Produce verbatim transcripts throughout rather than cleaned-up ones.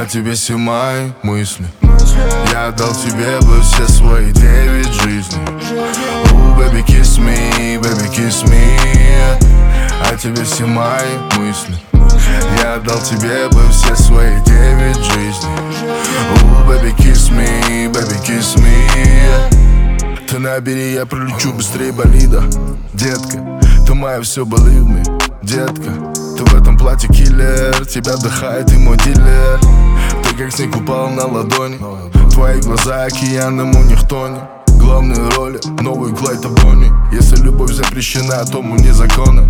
тебе все мои мысли. Я отдал тебе бы все свои девять жизней. Oh, baby, kiss me, baby, kiss me. А тебе все мои мысли. Я отдал тебе бы все свои девять жизней. Oh, baby, kiss me, baby, kiss me. Ты набери, я пролечу быстрее болида. Детка, ты моя все, believe me. Детка, ты в этом платье киллер. Тебя вдыхает и мой дилер. Ты как снег упал на ладони. Твои глаза океаном, у них тони. Главные роли, новый Клайд Бонни. Если любовь запрещена, то мы не законы.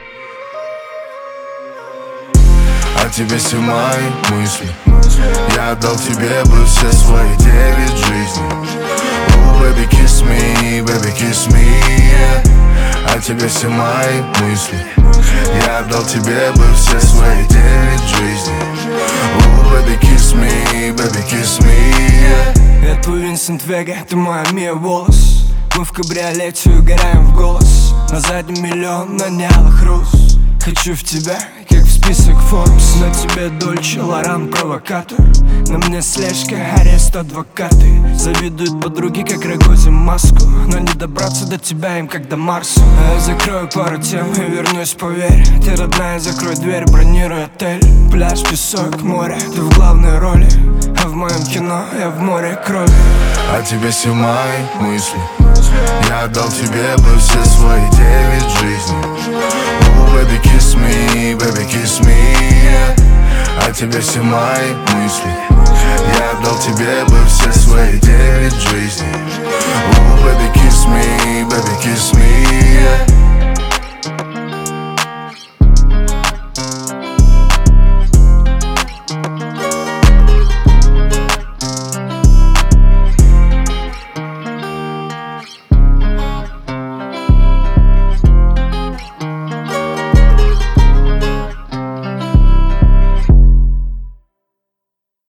А тебе все мои мысли. Я отдал тебе бы все свои девять жизней. Oh, baby, kiss me, baby, kiss me. А тебе все мои мысли. Я отдал тебе бы все свои девять жизней. Oh, baby, kiss me, baby, kiss me. Я твой Винсент Вега, ты моя Мия Волос. Мы в кабриолете угораем в голос. На заднем миллион нанялых роз. Хочу в тебя, как в список Forbes. На тебе Дольче, Лоран, провокатор. На мне слежка, арест, адвокаты. Завидуют подруги, как Рогозин маску. Но не добраться до тебя им, как до Марса. А я закрою пару тем и вернусь, поверь. Ты родная, закрой дверь, бронируй отель. Пляж, песок, море, ты в главной роли. А в моем кино я в море крови. А тебе все мои мысли. Я отдал тебе бы все свои девять жизней. Oh, baby, kiss me, baby, kiss me. А тебе все мои мысли. Я отдал тебе бы все свои девять жизней.